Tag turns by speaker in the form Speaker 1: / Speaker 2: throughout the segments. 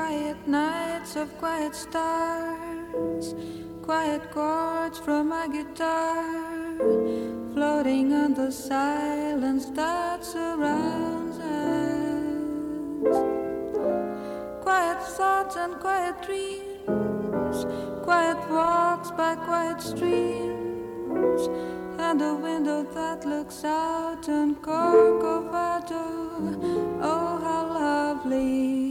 Speaker 1: quiet nights of quiet stars, quiet chords from my guitar, floating on the silence that surrounds us. Quiet thoughts and quiet dreams, quiet walks by quiet streams, and a window that looks out on Corcovado. Oh, how lovely.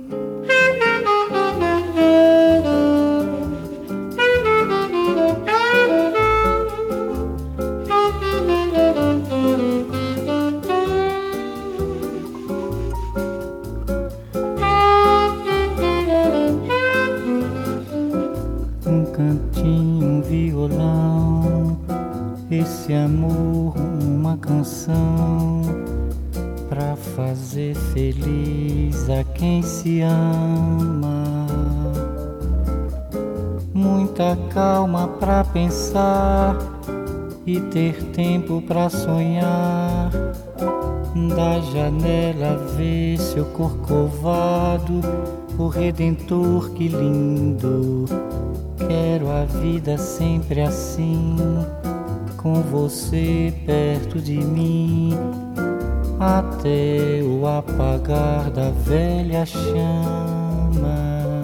Speaker 2: Um cantinho, um violão, esse amor, uma canção pra fazer feliz a quem se ama. Muita calma pra pensar e ter tempo pra sonhar. Da janela ver seu corcovado, o Redentor, que lindo. Quero a vida sempre assim, com você perto de mim, até o apagar da velha chama.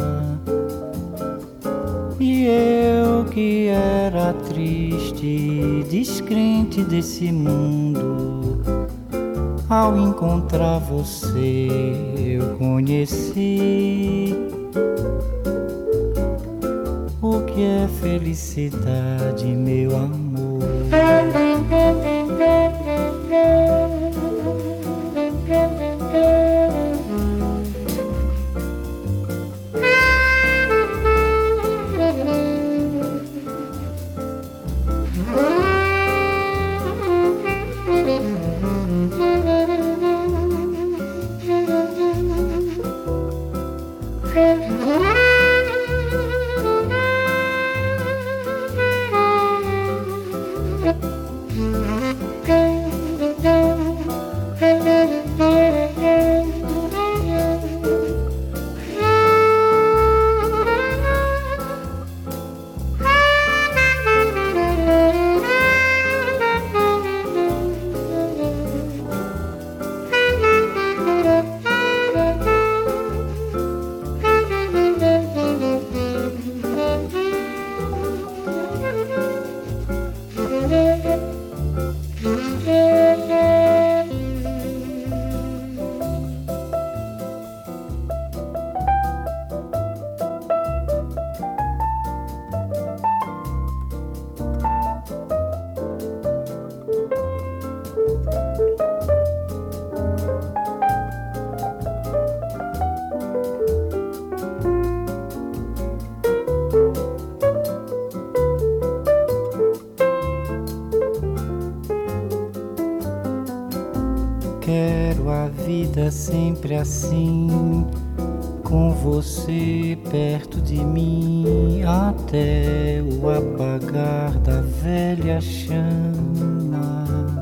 Speaker 2: E eu que era triste, descrente desse mundo, ao encontrar você eu conheci o que é felicidade, meu amor. Quero a vida sempre assim, com você perto de mim, até o apagar da velha chama.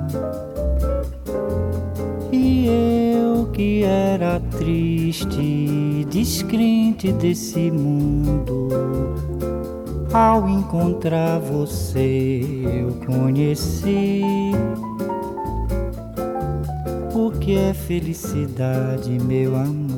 Speaker 2: E eu que era triste, descrente desse mundo, ao encontrar você eu conheci o que é felicidade, meu amor.